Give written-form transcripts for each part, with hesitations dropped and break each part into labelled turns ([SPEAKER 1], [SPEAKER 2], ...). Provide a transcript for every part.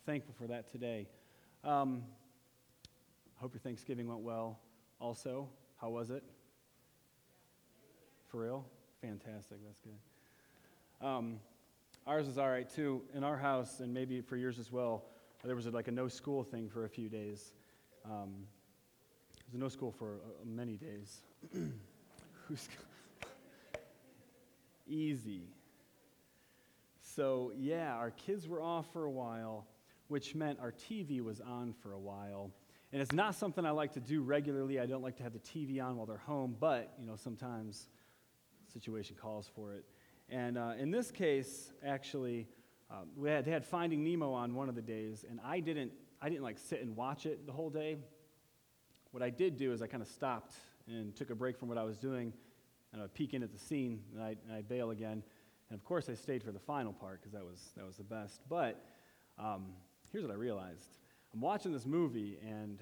[SPEAKER 1] Thankful for that today. I hope your Thanksgiving went well. Also, how was it? For real? Fantastic. That's good. Ours was all right too. In our house, and maybe for yours as well, there was like a no school thing for a few days. There was a no school for many days. Easy. So yeah, our kids were off for a while, which meant our TV was on for a while. And it's not something I like to do regularly. I don't like to have the TV on while they're home, but sometimes the situation calls for it. And in this case, actually, they had Finding Nemo on one of the days, and I didn't like sit and watch it the whole day. What I did do is I kind of stopped and took a break from what I was doing, and I would peek in at the scene, and I'd bail again. And of course, I stayed for the final part because that was the best. But here's what I realized: I'm watching this movie, and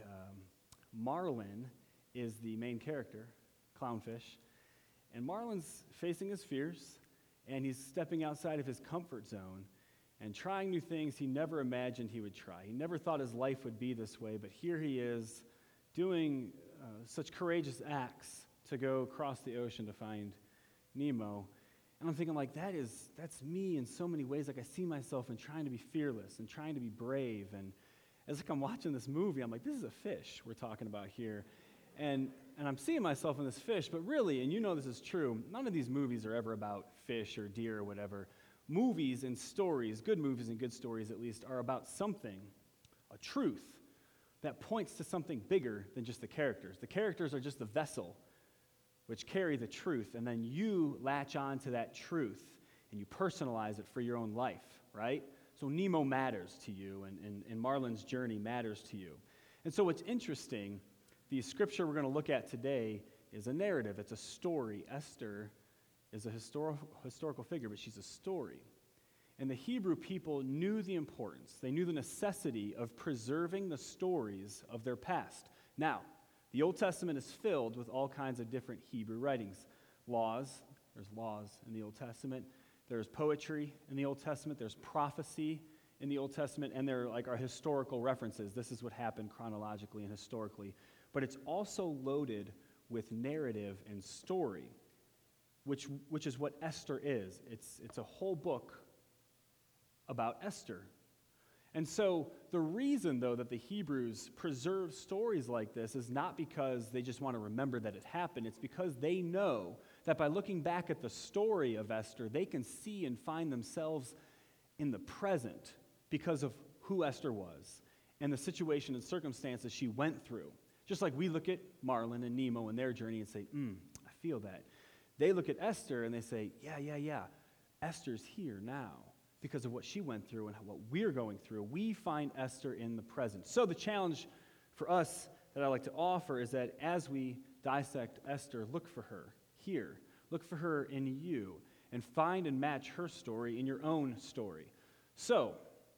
[SPEAKER 1] Marlin is the main character, Clownfish, and Marlin's facing his fears, and he's stepping outside of his comfort zone and trying new things he never imagined he would try. He never thought his life would be this way, but here he is doing such courageous acts to go across the ocean to find Nemo. And I'm thinking, like, that's me in so many ways. Like, I see myself in trying to be fearless and trying to be brave. And as I'm watching this movie, I'm like, this is a fish we're talking about here. And I'm seeing myself in this fish, but really, and this is true, none of these movies are ever about fish or deer or whatever. Movies and stories, good movies and good stories at least, are about something, a truth, that points to something bigger than just the characters. The characters are just the vessel which carry the truth, and then you latch on to that truth, and you personalize it for your own life, right? So Nemo matters to you, and Marlin's journey matters to you. And so what's interesting, the scripture we're going to look at today is a narrative. It's a story. Esther is a historical figure, but she's a story. And the Hebrew people knew the importance. They knew the necessity of preserving the stories of their past. Now, the Old Testament is filled with all kinds of different Hebrew writings. There's laws in the Old Testament. There's poetry in the Old Testament. There's prophecy in the Old Testament. And there are historical references. This is what happened chronologically and historically. But it's also loaded with narrative and story, which is what Esther is. It's a whole book about Esther. And so the reason, though, that the Hebrews preserve stories like this is not because they just want to remember that it happened. It's because they know that by looking back at the story of Esther, they can see and find themselves in the present because of who Esther was and the situation and circumstances she went through. Just like we look at Marlin and Nemo and their journey and say, I feel that. They look at Esther and they say, yeah, Esther's here now. Because of what she went through and what we're going through, we find Esther in the present. So the challenge for us that I like to offer is that as we dissect Esther, look for her here. Look for her in you and find and match her story in your own story. So,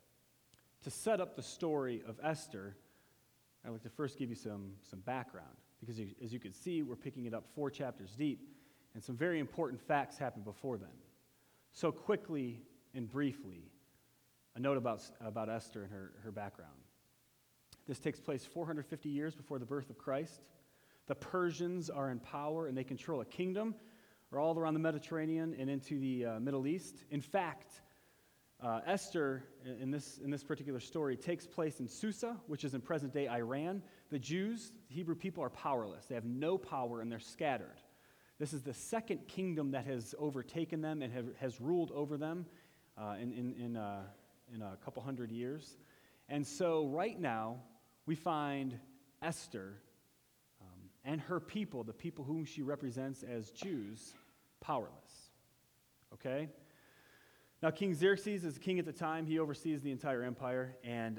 [SPEAKER 1] to set up the story of Esther, I'd like to first give you some background. Because as you can see, we're picking it up 4 chapters deep, and some very important facts happen before then. So quickly and briefly, a note about Esther and her background. This takes place 450 years before the birth of Christ. The Persians are in power, and they control a kingdom all around the Mediterranean and into the Middle East. In fact, Esther, in this particular story, takes place in Susa, which is in present-day Iran. The Jews, the Hebrew people, are powerless. They have no power, and they're scattered. This is the second kingdom that has overtaken them and has ruled over them in a couple hundred years. And so right now, we find Esther and her people, the people whom she represents as Jews, powerless. Okay? Now, King Xerxes is king at the time. He oversees the entire empire, and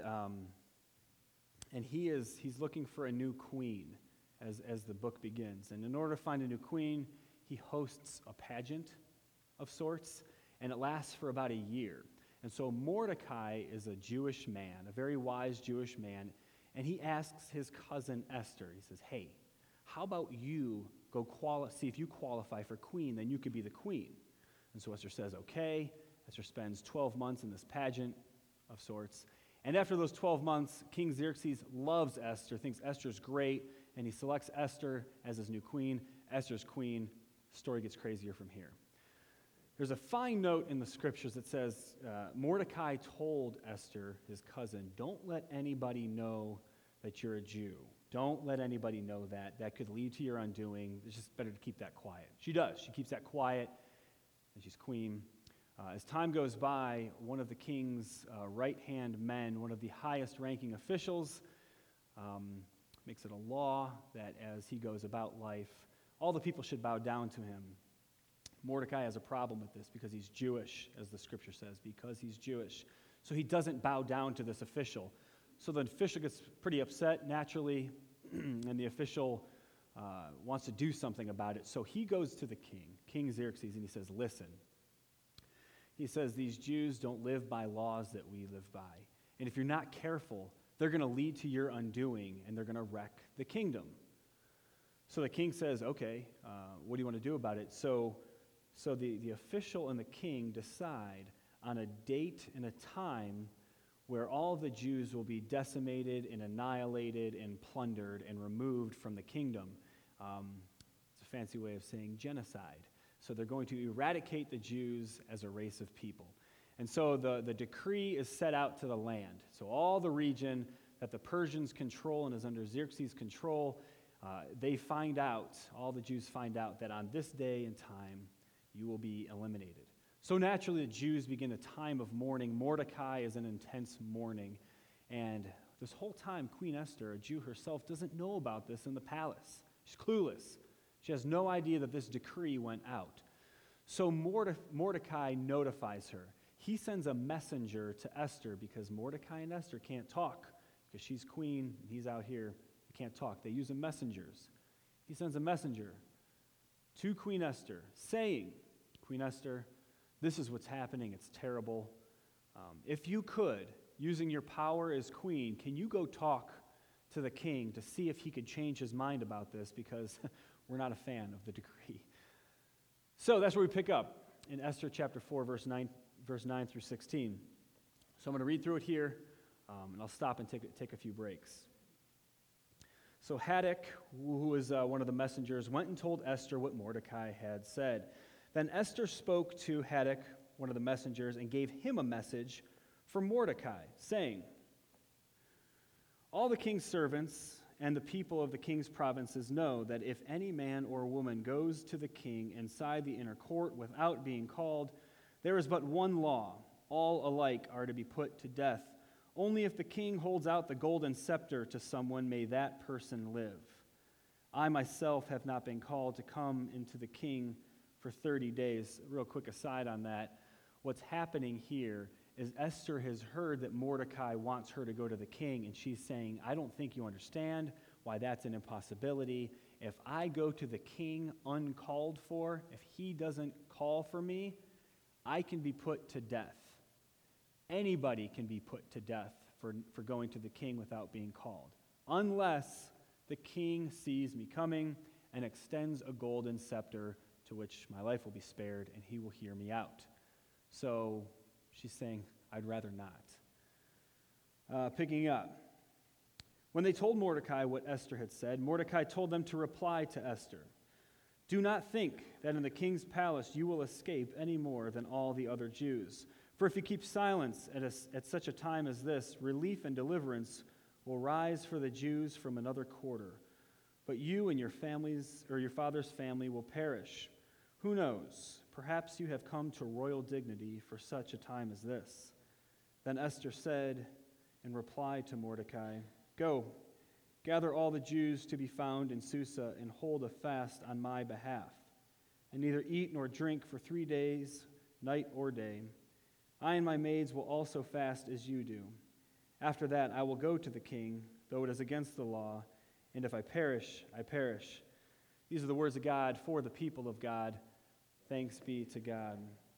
[SPEAKER 1] he's looking for a new queen as the book begins. And in order to find a new queen, he hosts a pageant of sorts, and it lasts for about a year. And so Mordecai is a Jewish man, a very wise Jewish man, and he asks his cousin Esther, he says, hey, how about you go see if you qualify for queen, then you could be the queen. And so Esther says, okay. Esther spends 12 months in this pageant of sorts, And after those 12 months, King Xerxes loves Esther, thinks Esther's great, and he selects Esther as his new queen. Esther's queen. Story gets crazier from here. There's a fine note in the scriptures that says Mordecai told Esther, his cousin, don't let anybody know that you're a Jew. Don't let anybody know that. That could lead to your undoing. It's just better to keep that quiet. She does. She keeps that quiet, and she's queen. As time goes by, one of the king's right-hand men, one of the highest-ranking officials, makes it a law that as he goes about life, all the people should bow down to him. Mordecai has a problem with this because he's Jewish, as the scripture says, because he's Jewish. So he doesn't bow down to this official. So the official gets pretty upset naturally, and the official wants to do something about it. So he goes to the king, King Xerxes, and he says, listen. He says, these Jews don't live by laws that we live by. And if you're not careful, they're going to lead to your undoing, and they're going to wreck the kingdom. So the king says, okay, what do you want to do about it? So the official and the king decide on a date and a time where all the Jews will be decimated and annihilated and plundered and removed from the kingdom. It's a fancy way of saying genocide. So they're going to eradicate the Jews as a race of people. And so the decree is set out to the land. So all the region that the Persians control and is under Xerxes' control, they find out, all the Jews find out that on this day and time, you will be eliminated. So naturally, the Jews begin a time of mourning. Mordecai is in intense mourning. And this whole time, Queen Esther, a Jew herself, doesn't know about this in the palace. She's clueless. She has no idea that this decree went out. So Mordecai notifies her. He sends a messenger to Esther because Mordecai and Esther can't talk because she's queen and he's out here. They can't talk. They use messengers. He sends a messenger to Queen Esther saying, Queen Esther, this is what's happening. It's terrible. If you could, using your power as queen, can you go talk to the king to see if he could change his mind about this because we're not a fan of the decree. So that's where we pick up in Esther chapter 4, verse 9 through 16. So I'm going to read through it here, and I'll stop and take a few breaks. So Haddock, who was one of the messengers, went and told Esther what Mordecai had said. Then Esther spoke to Haddock, one of the messengers, and gave him a message for Mordecai, saying, all the king's servants and the people of the king's provinces know that if any man or woman goes to the king inside the inner court without being called, there is but one law. All alike are to be put to death. Only if the king holds out the golden scepter to someone may that person live. I myself have not been called to come into the king for 30 days. Real quick aside on that. What's happening here is Esther has heard that Mordecai wants her to go to the king, and she's saying, I don't think you understand why that's an impossibility. If I go to the king uncalled for, if he doesn't call for me, I can be put to death. Anybody can be put to death for going to the king without being called, unless the king sees me coming and extends a golden scepter to which my life will be spared, and he will hear me out. So she's saying, I'd rather not. Picking up. When they told Mordecai what Esther had said, Mordecai told them to reply to Esther, do not think that in the king's palace you will escape any more than all the other Jews. For if you keep silence at such a time as this, relief and deliverance will rise for the Jews from another quarter. But you and your families, or your father's family, will perish. Who knows? Perhaps you have come to royal dignity for such a time as this. Then Esther said in reply to Mordecai, go, gather all the Jews to be found in Susa and hold a fast on my behalf, and neither eat nor drink for 3 days, night or day. I and my maids will also fast as you do. After that I will go to the king, though it is against the law, and if I perish, I perish. These are the words of God for the people of God. Thanks be to God.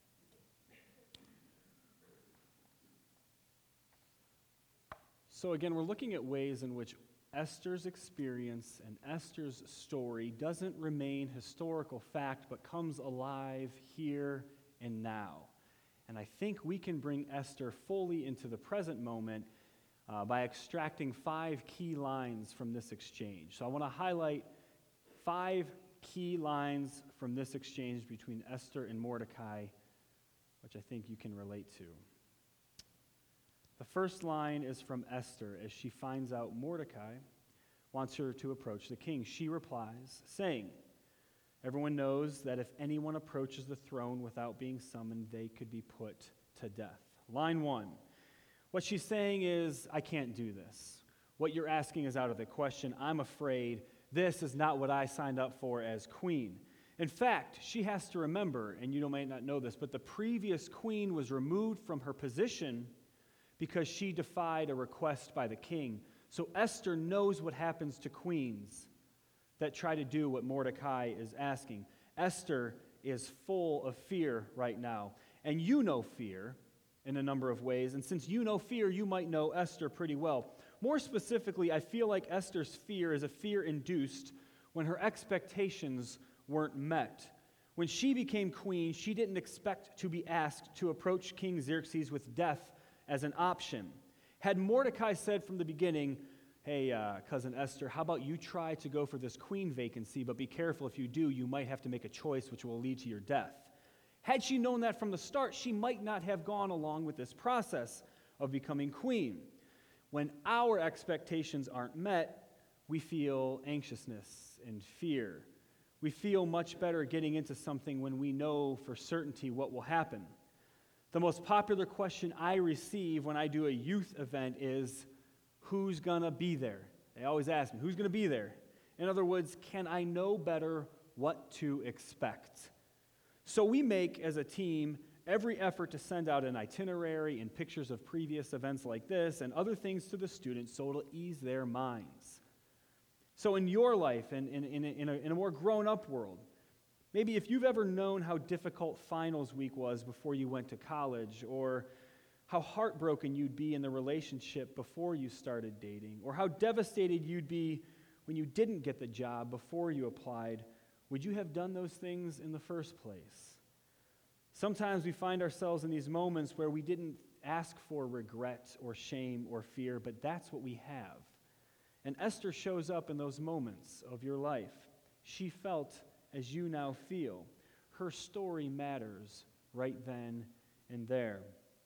[SPEAKER 1] So again, we're looking at ways in which Esther's experience and Esther's story doesn't remain historical fact, but comes alive here and now. And I think we can bring Esther fully into the present moment by extracting 5 key lines from this exchange. So I want to highlight 5 key lines from this exchange between Esther and Mordecai, which I think you can relate to. The first line is from Esther as she finds out Mordecai wants her to approach the king. She replies, saying, "Everyone knows that if anyone approaches the throne without being summoned, they could be put to death." Line 1. What she's saying is, I can't do this. What you're asking is out of the question. I'm afraid this is not what I signed up for as queen. In fact, she has to remember, and you may not know this, but the previous queen was removed from her position because she defied a request by the king. So Esther knows what happens to queens that try to do what Mordecai is asking. Esther is full of fear right now. And you know fear in a number of ways. And since you know fear, you might know Esther pretty well. More specifically, I feel like Esther's fear is a fear induced when her expectations weren't met. When she became queen, she didn't expect to be asked to approach King Xerxes with death as an option. Had Mordecai said from the beginning, "Hey, cousin Esther, how about you try to go for this queen vacancy, but be careful if you do, you might have to make a choice which will lead to your death." Had she known that from the start, she might not have gone along with this process of becoming queen. When our expectations aren't met, we feel anxiousness and fear. We feel much better getting into something when we know for certainty what will happen. The most popular question I receive when I do a youth event is, who's going to be there? They always ask me, who's going to be there? In other words, can I know better what to expect? So we make, as a team, every effort to send out an itinerary and pictures of previous events like this and other things to the students so it'll ease their minds. So in your life and in a more grown-up world, maybe if you've ever known how difficult finals week was before you went to college, or how heartbroken you'd be in the relationship before you started dating, or how devastated you'd be when you didn't get the job before you applied, would you have done those things in the first place? Sometimes we find ourselves in these moments where we didn't ask for regret or shame or fear, but that's what we have. And Esther shows up in those moments of your life. She felt as you now feel. Her story matters right then and there.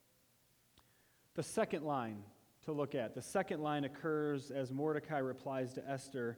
[SPEAKER 1] The second line to look at. The second line occurs as Mordecai replies to Esther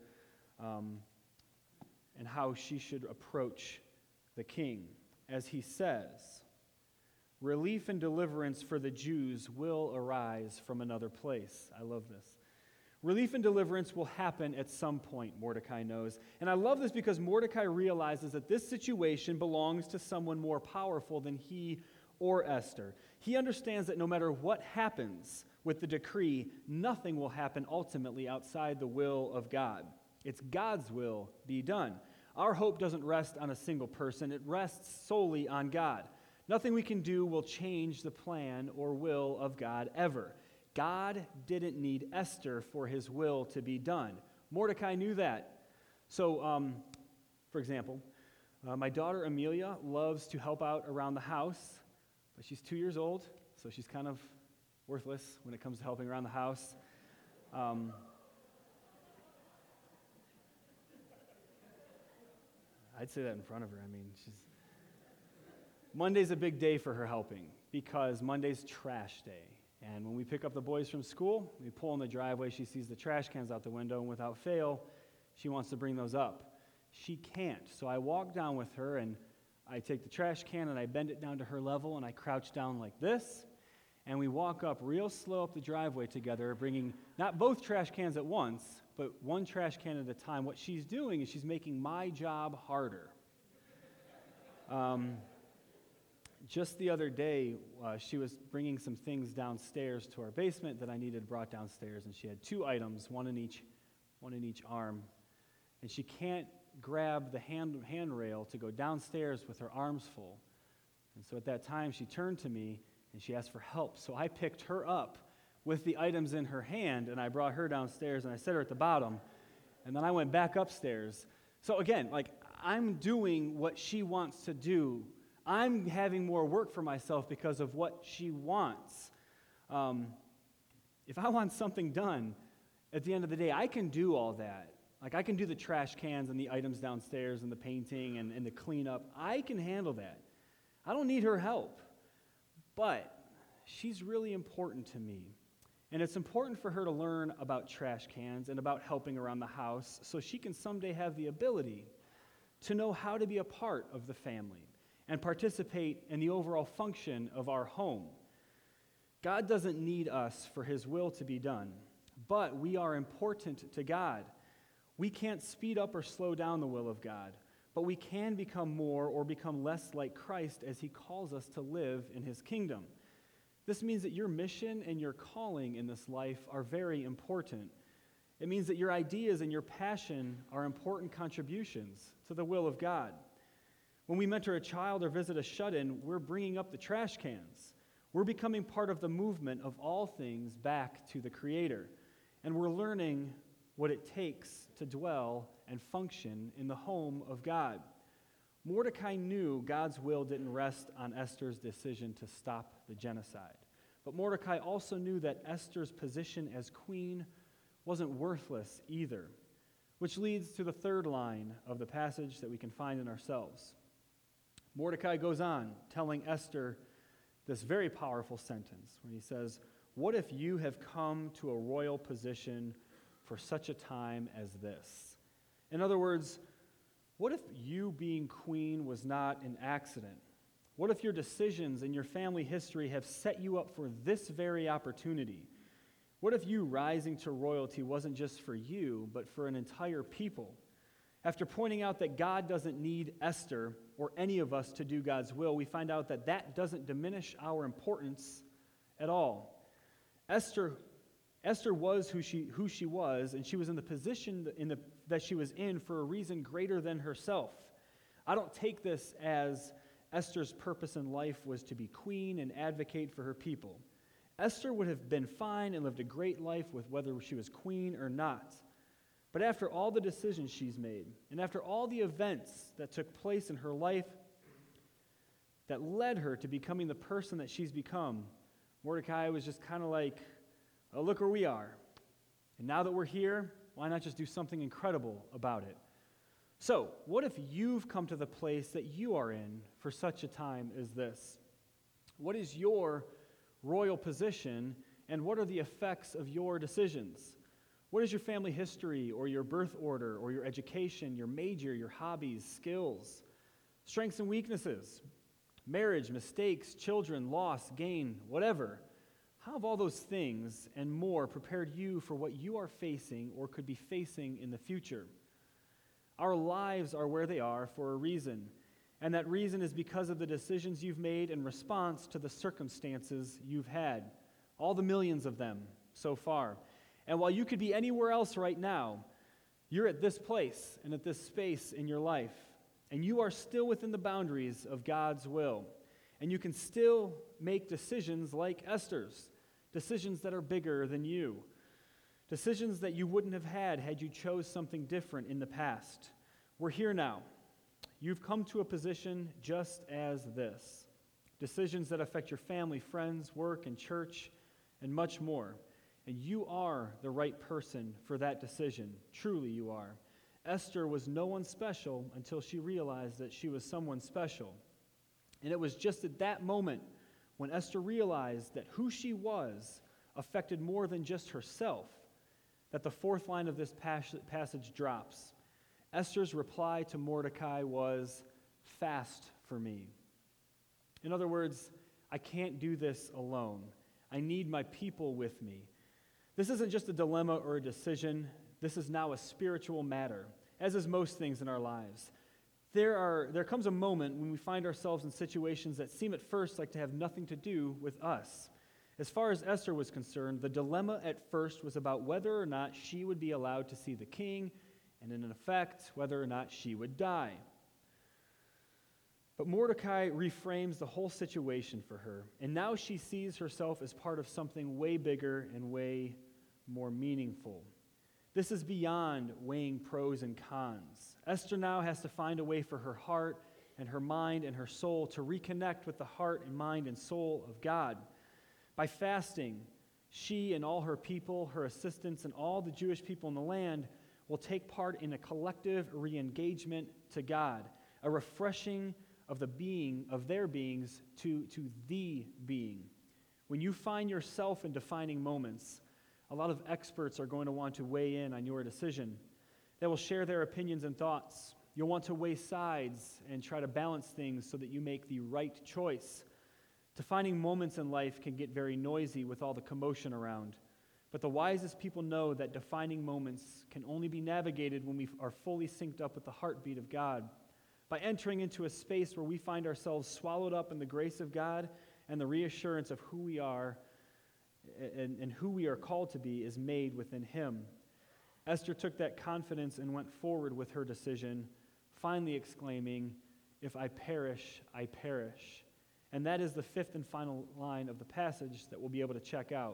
[SPEAKER 1] and how she should approach the king. As he says, "Relief and deliverance for the Jews will arise from another place." I love this. Relief and deliverance will happen at some point, Mordecai knows. And I love this because Mordecai realizes that this situation belongs to someone more powerful than he or Esther. He understands that no matter what happens with the decree, nothing will happen ultimately outside the will of God. It's God's will be done. Our hope doesn't rest on a single person. It rests solely on God. Nothing we can do will change the plan or will of God ever. God didn't need Esther for his will to be done. Mordecai knew that. So, for example, my daughter Amelia loves to help out around the house, but she's 2 years old, so she's kind of worthless when it comes to helping around the house. I'd say that in front of her. I mean, Monday's a big day for her helping because Monday's trash day. And when we pick up the boys from school, we pull in the driveway, she sees the trash cans out the window, and without fail, she wants to bring those up. She can't. So I walk down with her, and I take the trash can, and I bend it down to her level, and I crouch down like this, and we walk up real slow up the driveway together, bringing not both trash cans at once, but one trash can at a time. What she's doing is she's making my job harder. Just the other day, she was bringing some things downstairs to our basement that I needed brought downstairs, and she had 2 items, one in each arm, and she can't grab the handrail to go downstairs with her arms full. And so at that time, she turned to me, and she asked for help. So I picked her up with the items in her hand, and I brought her downstairs, and I set her at the bottom, and then I went back upstairs. So again, I'm doing what she wants to do. I'm having more work for myself because of what she wants. if I want something done, at the end of the day, I can do all that. Like, I can do the trash cans and the items downstairs and the painting and the cleanup. I can handle that. I don't need her help. But she's really important to me. And it's important for her to learn about trash cans and about helping around the house so she can someday have the ability to know how to be a part of the family and participate in the overall function of our home. God doesn't need us for his will to be done, but we are important to God. We can't speed up or slow down the will of God, but we can become more or become less like Christ as he calls us to live in his kingdom. This means that your mission and your calling in this life are very important. It means that your ideas and your passion are important contributions to the will of God. When we mentor a child or visit a shut-in, we're bringing up the trash cans. We're becoming part of the movement of all things back to the Creator. And we're learning what it takes to dwell and function in the home of God. Mordecai knew God's will didn't rest on Esther's decision to stop the genocide. But Mordecai also knew that Esther's position as queen wasn't worthless either, which leads to the third line of the passage that we can find in ourselves. Mordecai goes on telling Esther this very powerful sentence when he says, "What if you have come to a royal position for such a time as this?" In other words, what if you being queen was not an accident? What if your decisions and your family history have set you up for this very opportunity? What if you rising to royalty wasn't just for you, but for an entire people? After pointing out that God doesn't need Esther or any of us to do God's will, we find out that that doesn't diminish our importance at all. Esther was who she was, and she was in the position that she was in for a reason greater than herself. I don't take this as Esther's purpose in life was to be queen and advocate for her people. Esther would have been fine and lived a great life with whether she was queen or not. But after all the decisions she's made, and after all the events that took place in her life that led her to becoming the person that she's become, Mordecai was just kind of like, oh, look where we are. And now that we're here, why not just do something incredible about it? So, what if you've come to the place that you are in for such a time as this? What is your royal position, and what are the effects of your decisions? What is your family history, or your birth order, or your education, your major, your hobbies, skills, strengths and weaknesses, marriage, mistakes, children, loss, gain, whatever? How have all those things and more prepared you for what you are facing or could be facing in the future? Our lives are where they are for a reason, and that reason is because of the decisions you've made in response to the circumstances you've had, all the millions of them so far. And while you could be anywhere else right now, you're at this place and at this space in your life, and you are still within the boundaries of God's will. And you can still make decisions like Esther's, decisions that are bigger than you, decisions that you wouldn't have had you chose something different in the past. We're here now. You've come to a position just as this. Decisions that affect your family, friends, work, and church, and much more. And you are the right person for that decision. Truly you are. Esther was no one special until she realized that she was someone special. And it was just at that moment when Esther realized that who she was affected more than just herself that the fourth line of this passage drops. Esther's reply to Mordecai was, "Fast for me." In other words, I can't do this alone. I need my people with me. This isn't just a dilemma or a decision. This is now a spiritual matter, as is most things in our lives. There comes a moment when we find ourselves in situations that seem at first like to have nothing to do with us. As far as Esther was concerned, the dilemma at first was about whether or not she would be allowed to see the king, and in effect, whether or not she would die. But Mordecai reframes the whole situation for her, and now she sees herself as part of something way bigger and way more meaningful. This is beyond weighing pros and cons. Esther now has to find a way for her heart and her mind and her soul to reconnect with the heart and mind and soul of God. By fasting, She and all her people, her assistants, and all the Jewish people in the land will take part in a collective re-engagement to God, a refreshing of their beings to the being. When you find yourself in defining moments, a lot of experts are going to want to weigh in on your decision. They will share their opinions and thoughts. You'll want to weigh sides and try to balance things so that you make the right choice. Defining moments in life can get very noisy with all the commotion around. But the wisest people know that defining moments can only be navigated when we are fully synced up with the heartbeat of God. By entering into a space where we find ourselves swallowed up in the grace of God and the reassurance of who we are and who we are called to be is made within Him. Esther took that confidence and went forward with her decision, finally exclaiming, "If I perish, I perish." And that is the fifth and final line of the passage that we'll be able to check out.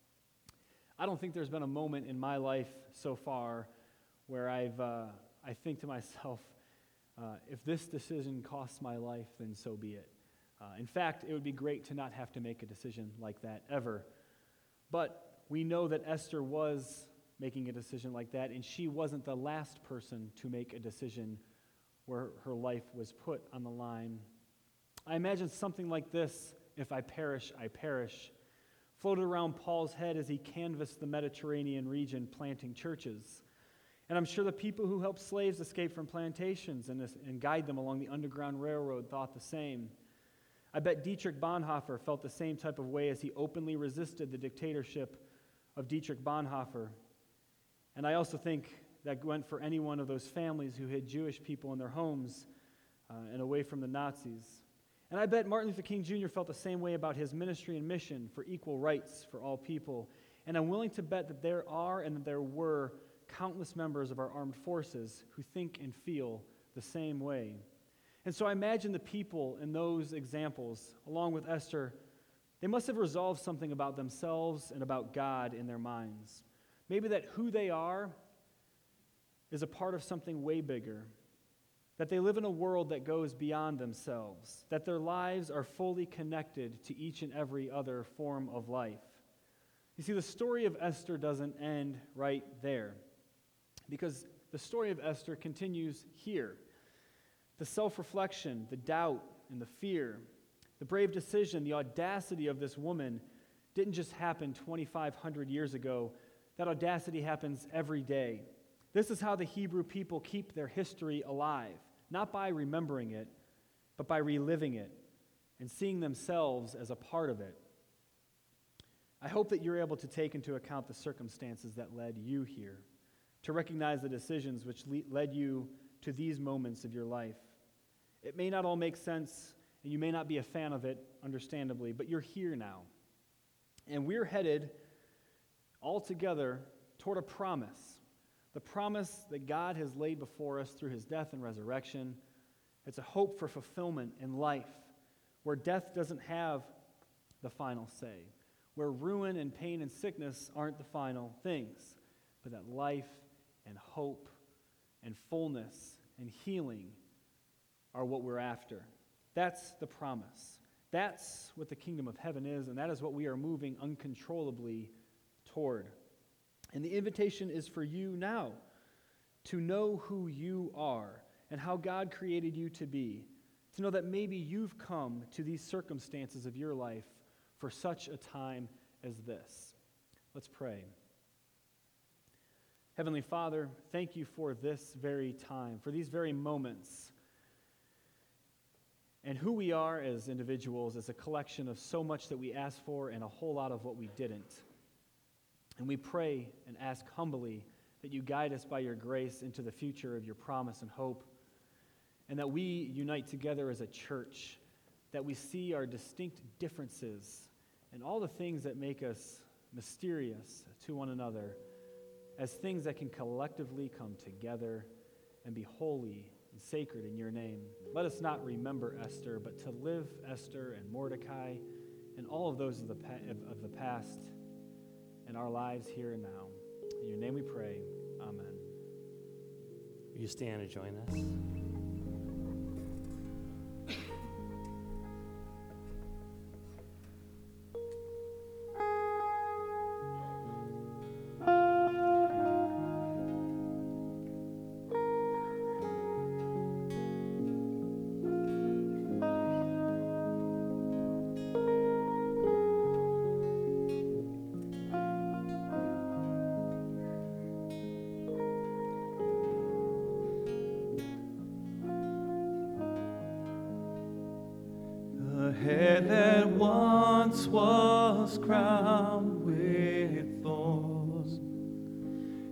[SPEAKER 1] I don't think there's been a moment in my life so far where I think to myself, if this decision costs my life, then so be it. In fact, it would be great to not have to make a decision like that ever. But we know that Esther was making a decision like that, and she wasn't the last person to make a decision where her life was put on the line. I imagine something like this, "If I perish, I perish," floated around Paul's head as he canvassed the Mediterranean region planting churches. And I'm sure the people who helped slaves escape from plantations and guide them along the Underground Railroad thought the same. I bet Dietrich Bonhoeffer felt the same type of way as he openly resisted the dictatorship of Dietrich Bonhoeffer. And I also think that went for any one of those families who hid Jewish people in their homes and away from the Nazis. And I bet Martin Luther King Jr. felt the same way about his ministry and mission for equal rights for all people. And I'm willing to bet that there are and that there were countless members of our armed forces who think and feel the same way. And so I imagine the people in those examples, along with Esther, they must have resolved something about themselves and about God in their minds. Maybe that who they are is a part of something way bigger, that they live in a world that goes beyond themselves, that their lives are fully connected to each and every other form of life. You see, the story of Esther doesn't end right there, because the story of Esther continues here. The self-reflection, the doubt, and the fear, the brave decision, the audacity of this woman didn't just happen 2,500 years ago. That audacity happens every day. This is how the Hebrew people keep their history alive, not by remembering it, but by reliving it and seeing themselves as a part of it. I hope that you're able to take into account the circumstances that led you here, to recognize the decisions which led you to these moments of your life. It may not all make sense, and you may not be a fan of it, understandably, but you're here now. And we're headed all together toward a promise, the promise that God has laid before us through his death and resurrection. It's a hope for fulfillment in life, where death doesn't have the final say, where ruin and pain and sickness aren't the final things, but that life and hope and fullness and healing are what we're after. That's the promise. That's what the kingdom of heaven is, and that is what we are moving uncontrollably toward. And the invitation is for you now to know who you are and how God created you to be, to know that maybe you've come to these circumstances of your life for such a time as this. Let's pray. Heavenly Father, thank you for this very time, for these very moments, and who we are as individuals is a collection of so much that we asked for and a whole lot of what we didn't. And we pray and ask humbly that you guide us by your grace into the future of your promise and hope, and that we unite together as a church, that we see our distinct differences and all the things that make us mysterious to one another as things that can collectively come together and be holy and sacred in your name. Let us not remember Esther, but to live Esther and Mordecai and all of those of the past in our lives here and now. In your name we pray. Amen.
[SPEAKER 2] Will you stand and join us?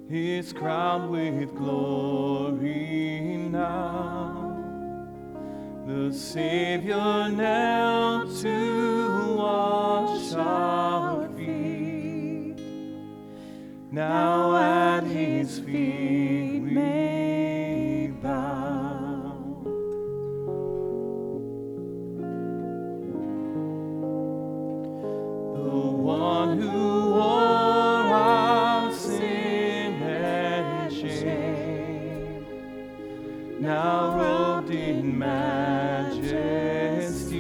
[SPEAKER 3] is crowned with glory now. The Savior knelt to wash our feet. Now at his feet we bow. The one who wore our sin and shame, now robed in majesty,